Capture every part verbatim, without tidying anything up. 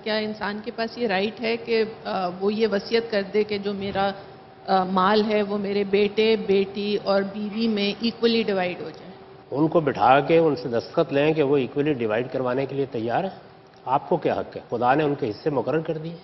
کیا انسان کے پاس یہ رائٹ ہے کہ وہ یہ وصیت کر دے کہ جو میرا مال ہے وہ میرے بیٹے بیٹی اور بیوی میں ایکولی ڈیوائیڈ ہو جائے؟ ان کو بٹھا کے ان سے دستخط لیں کہ وہ ایکولی ڈیوائیڈ کروانے کے لیے تیار ہیں۔ آپ کو کیا حق ہے؟ خدا نے ان کے حصے مقرر کر دیے،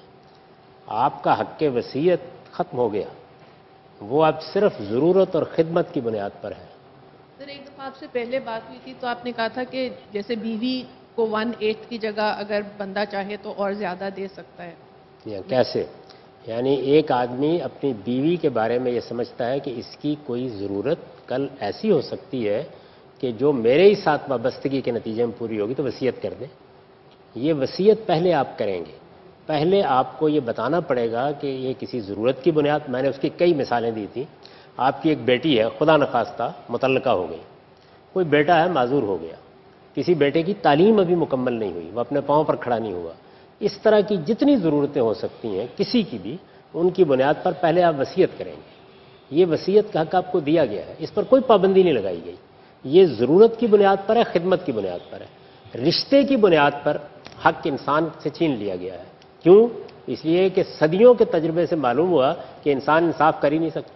آپ کا حق وصیت ختم ہو گیا، وہ اب صرف ضرورت اور خدمت کی بنیاد پر ہے۔ سر ایک دفعہ آپ سے پہلے بات ہوئی تھی تو آپ نے کہا تھا کہ جیسے بیوی کو ون ایٹھ کی جگہ اگر بندہ چاہے تو اور زیادہ دے سکتا ہے۔ یا کیسے؟ یعنی ایک آدمی اپنی بیوی کے بارے میں یہ سمجھتا ہے کہ اس کی کوئی ضرورت کل ایسی ہو سکتی ہے کہ جو میرے ہی ساتھ وابستگی کے نتیجے میں پوری ہوگی تو وصیت کر دیں۔ یہ وصیت پہلے آپ کریں گے، پہلے آپ کو یہ بتانا پڑے گا کہ یہ کسی ضرورت کی بنیاد، میں نے اس کی کئی مثالیں دی تھیں۔ آپ کی ایک بیٹی ہے، خدا نخواستہ مطلقہ ہو گئی، کوئی بیٹا ہے معذور ہو گیا، کسی بیٹے کی تعلیم ابھی مکمل نہیں ہوئی، وہ اپنے پاؤں پر کھڑا نہیں ہوا، اس طرح کی جتنی ضرورتیں ہو سکتی ہیں کسی کی بھی، ان کی بنیاد پر پہلے آپ وصیت کریں گے۔ یہ وصیت کا حق آپ کو دیا گیا ہے، اس پر کوئی پابندی نہیں لگائی گئی۔ یہ ضرورت کی بنیاد پر ہے، خدمت کی بنیاد پر ہے، رشتے کی بنیاد پر حق انسان سے چھین لیا گیا ہے۔ کیوں؟ اس لیے کہ صدیوں کے تجربے سے معلوم ہوا کہ انسان انصاف کر ہی نہیں سکتا،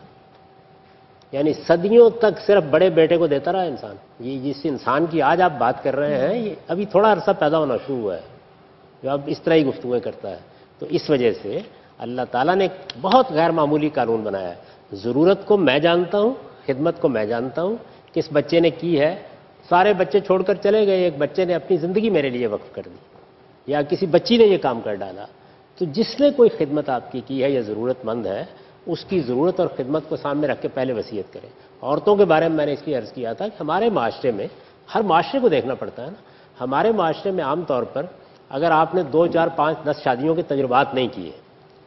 یعنی صدیوں تک صرف بڑے بیٹے کو دیتا رہا انسان۔ یہ جس انسان کی آج آپ بات کر رہے ہیں یہ ابھی تھوڑا عرصہ پیدا ہونا شروع ہوا ہے جو اب اس طرح ہی گفتگویں کرتا ہے۔ تو اس وجہ سے اللہ تعالیٰ نے ایک بہت غیر معمولی قانون بنایا ہے۔ ضرورت کو میں جانتا ہوں، خدمت کو میں جانتا ہوں، کس بچے نے کی ہے، سارے بچے چھوڑ کر چلے گئے، ایک بچے نے اپنی زندگی میرے لیے وقف کر دی، یا کسی بچی نے یہ کام کر ڈالا، تو جس نے کوئی خدمت آپ کی کی ہے یا ضرورت مند ہے، اس کی ضرورت اور خدمت کو سامنے رکھ کے پہلے وصیت کریں۔ عورتوں کے بارے میں میں نے اس لیے عرض کیا تھا کہ ہمارے معاشرے میں، ہر معاشرے کو دیکھنا پڑتا ہے نا، ہمارے معاشرے میں عام طور پر اگر آپ نے دو چار پانچ دس شادیوں کے تجربات نہیں کیے،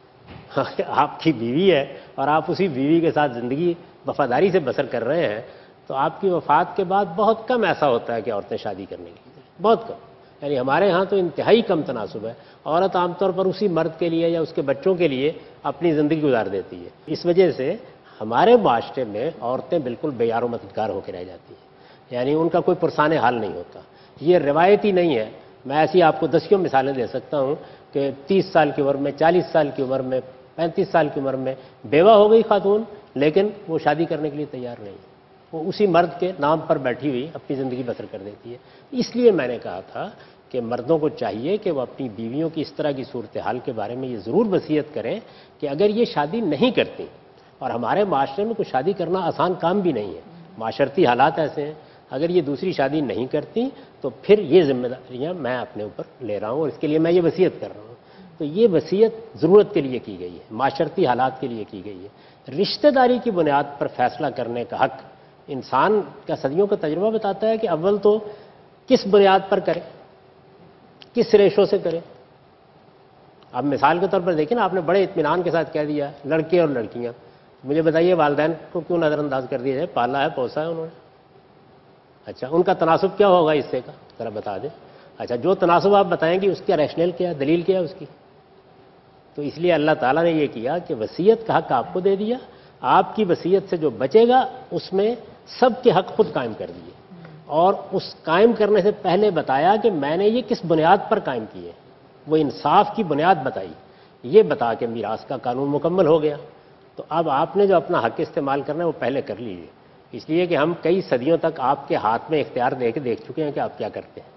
آپ کی بیوی ہے اور آپ اسی بیوی کے ساتھ زندگی وفاداری سے بسر کر رہے ہیں، تو آپ کی وفات کے بعد بہت کم ایسا ہوتا ہے کہ عورتیں شادی کرنے کے لیے، بہت کم، یعنی ہمارے ہاں تو انتہائی کم تناسب ہے۔ عورت عام طور پر اسی مرد کے لیے یا اس کے بچوں کے لیے اپنی زندگی گزار دیتی ہے۔ اس وجہ سے ہمارے معاشرے میں عورتیں بالکل بے یار و مددگار ہو کے رہ جاتی ہیں، یعنی ان کا کوئی پرسان حال نہیں ہوتا۔ یہ روایتی نہیں ہے، میں ایسی آپ کو دسیوں مثالیں دے سکتا ہوں کہ تیس سال کی عمر میں، چالیس سال کی عمر میں، پینتیس سال کی عمر میں بیوہ ہو گئی خاتون، لیکن وہ شادی کرنے کے لیے تیار نہیں، وہ اسی مرد کے نام پر بیٹھی ہوئی اپنی زندگی بسر کر دیتی ہے۔ اس لیے میں نے کہا تھا کہ مردوں کو چاہیے کہ وہ اپنی بیویوں کی اس طرح کی صورتحال کے بارے میں یہ ضرور وصیت کریں کہ اگر یہ شادی نہیں کرتی، اور ہمارے معاشرے میں کوئی شادی کرنا آسان کام بھی نہیں ہے، معاشرتی حالات ایسے ہیں، اگر یہ دوسری شادی نہیں کرتی تو پھر یہ ذمہ داریاں میں اپنے اوپر لے رہا ہوں اور اس کے لیے میں یہ وصیت کر رہا ہوں۔ تو یہ وصیت ضرورت کے لیے کی گئی ہے، معاشرتی حالات کے لیے کی گئی ہے۔ رشتہ داری کی بنیاد پر فیصلہ کرنے کا حق انسان کا صدیوں کا تجربہ بتاتا ہے کہ اول تو کس بنیاد پر کرے، کس ریشو سے کرے۔ اب مثال کے طور پر دیکھیں نا، آپ نے بڑے اطمینان کے ساتھ کہہ دیا لڑکے اور لڑکیاں، مجھے بتائیے والدین کو کیوں نظر انداز کر دیا جائے؟ پالا ہے، پوسا ہے انہوں نے، اچھا ان کا تناسب کیا ہوگا حصے کا، ذرا بتا دیں۔ اچھا جو تناسب آپ بتائیں گے اس کا ریشنل کیا ہے، دلیل کیا ہے اس کی؟ تو اس لیے اللہ تعالیٰ نے یہ کیا کہ وصیت کا حق آپ کو دے دیا، آپ کی وصیت سے جو بچے گا اس میں سب کے حق خود قائم کر دیے، اور اس قائم کرنے سے پہلے بتایا کہ میں نے یہ کس بنیاد پر قائم کیے، وہ انصاف کی بنیاد بتائی، یہ بتا کے میراث کا قانون مکمل ہو گیا۔ تو اب آپ نے جو اپنا حق استعمال کرنا ہے وہ پہلے کر لیجیے، اس لیے کہ ہم کئی صدیوں تک آپ کے ہاتھ میں اختیار دے کے دیکھ چکے ہیں کہ آپ کیا کرتے ہیں۔